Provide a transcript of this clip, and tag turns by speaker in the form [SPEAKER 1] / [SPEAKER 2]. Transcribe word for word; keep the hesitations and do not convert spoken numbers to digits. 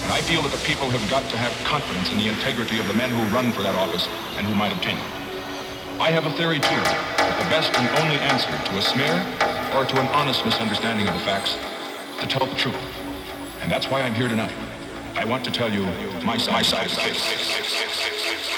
[SPEAKER 1] And I feel that the people have got to have confidence in the integrity of the men who run for that office and who might obtain it. I have a theory, too, that the best and only answer to a smear or to an honest misunderstanding of the facts to tell the truth. And that's why I'm here tonight. I want to tell you my side, my side of the case.